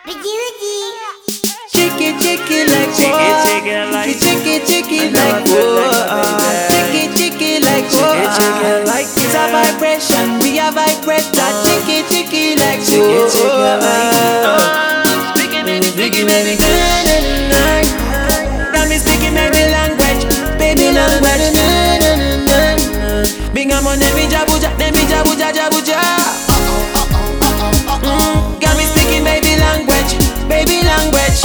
Chicky, chicky like what? Chicky, chicky like what? Chicky, chicky like what? It's a vibration, we a vibrate that chicky, chicky like what? Speaking baby, got me speaking baby language, baby language. Bing a man, demi jabuja, jabuja. Got me speaking baby language, baby language.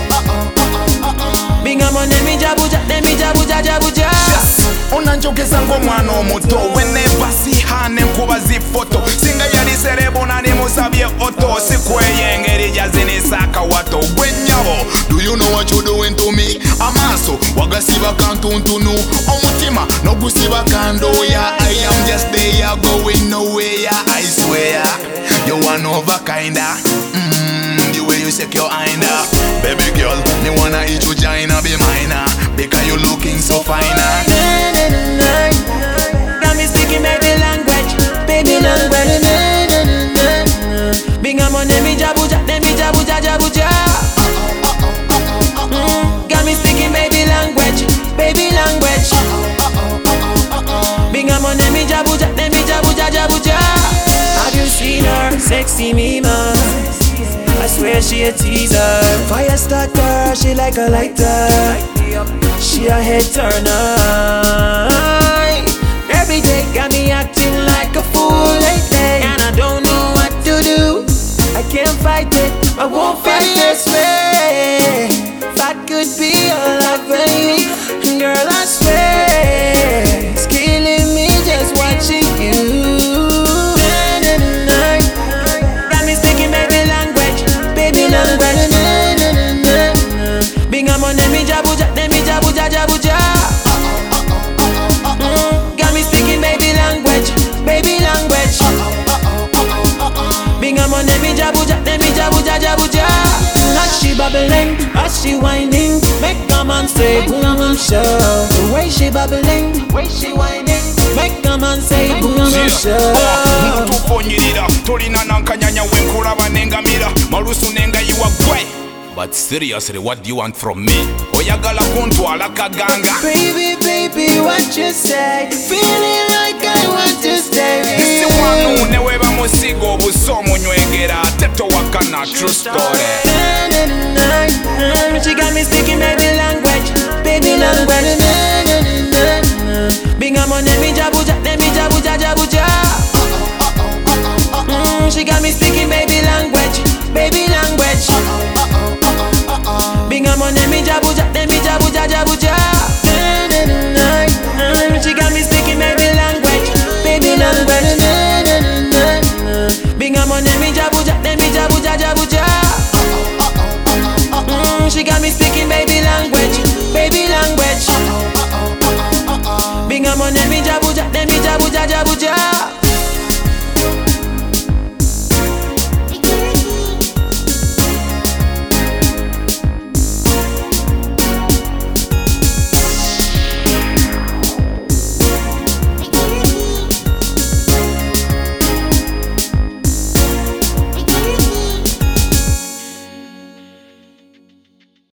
Bing a man, demi jabuja, jabuja. Unanjogeza ng'omwana omuto whenever sihane nkuba zifoto singa yali serebona ne musabye oto sikweyengeri jazinisaka wato gwenyabo. Do you know what you're doing to me? Amaso wagasiba kantuntunu omutima nogusiba kandoya. I am just there going nowhere. I swear you're one of a kinda. The way you shake your hinda, baby girl, me wanna eat your vagina, be mine, because you looking so fine. Got me speaking baby language, baby language. Bing a man, demi jabuja, jabuja. Got me speaking baby language, baby language. Bing a man, demi jabuja, jabuja. Have you seen her, sexy me man? I swear she a teaser. Fire starter, she like a lighter. She a head turner. Every day got me acting like a fool lately, and I don't know what to do. I can't fight it, I won't fight this way. If I could be all over you, girl, I swear it's killing me just watching you. Bing a man, demi jabuja, jabuja. Got me speaking baby language, baby language. Bing a man, demi jabuja, jabuja. As she bubbling, as she whining, make a man say boom show. The way she bubbling, way she whining, make a man say boom show. Tufonyirira tolina nankanyanya wenkulaba nengamira malusu nenga yiwa gwe. But seriously, what do you want from me? Oyagala kuntwala kaganga. Baby, what you say? Feeling like I want to stay. Isi wanu neweba musigo obusomu nywegera teto wakana true story. She got me speaking baby language, baby language. Bing a man, demi jabuja, jabuja. She got me speaking baby language, baby language. Bing a man, demi jabuja, jabuja. She got me speaking baby language, baby language. Bing a man, demi jabuja, jabuja. She got me speaking baby language, baby language. Bing a man, demi jabuja, jabuja.